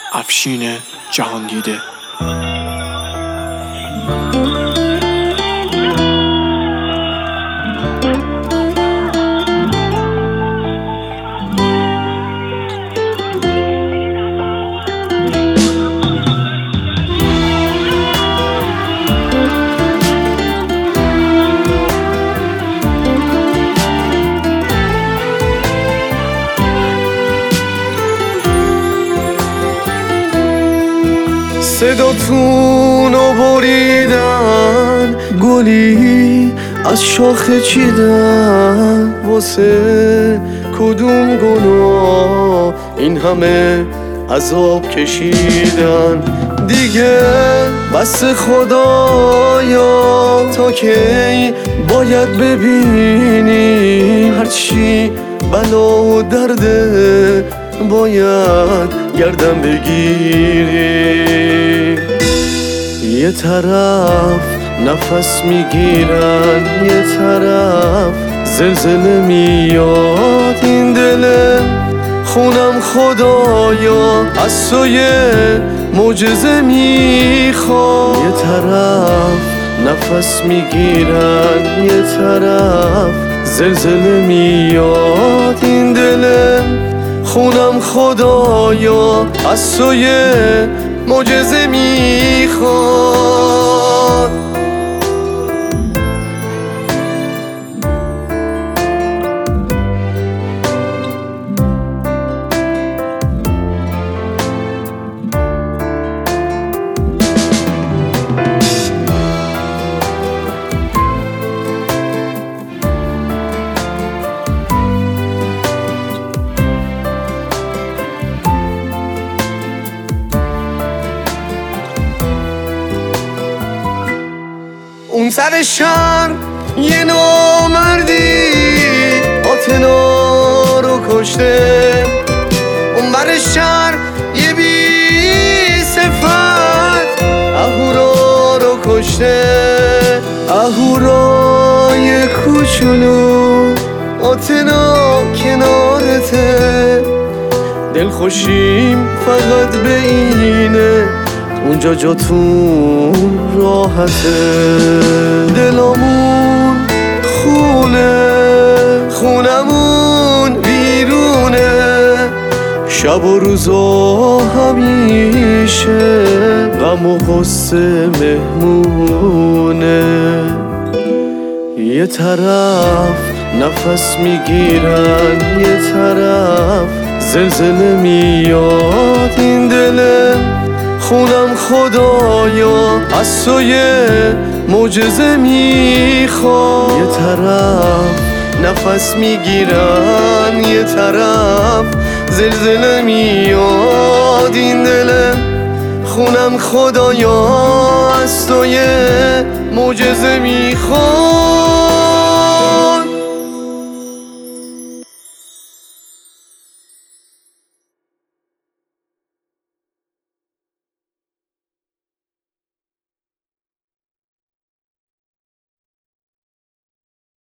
افشین جهاندیده. صداتونو بریدن، گلی از شاخه چیدن، واسه کدوم گناه این همه عذاب کشیدن؟ دیگه بس خدایا، تا کی باید ببینی هرچی بلا و درده باید گردن بگیری؟ یه طرف نفس میگیرن، یه طرف زلزله میاد، این دل خونم خدایا از تو یه معجزه میخواد. یه طرف نفس میگیرن، یه طرف زلزله میاد، این دل خونم خدایا از تو یه معجزه میخواد. اون سر شهر یه نامردی آتنا رو کشته، اون بر شهر یه بی صفت اهورا رو کشته. اهورای کوچولو آتنا کنارته، دلخوشیم فقط به اینه اونجا جاتون راحته. دلامون خونمون بیرونه، شب و روزا همیشه غم و غصه مهمونه. یه طرف نفس میگیرن، یه طرف زلزله میاد، این دل خونم خدایا از تو یه معجزه میخواد. یه طرف نفس میگیرن، یه طرف زلزله میاد، این دل خونم خدایا از تو یه معجزه میخواد.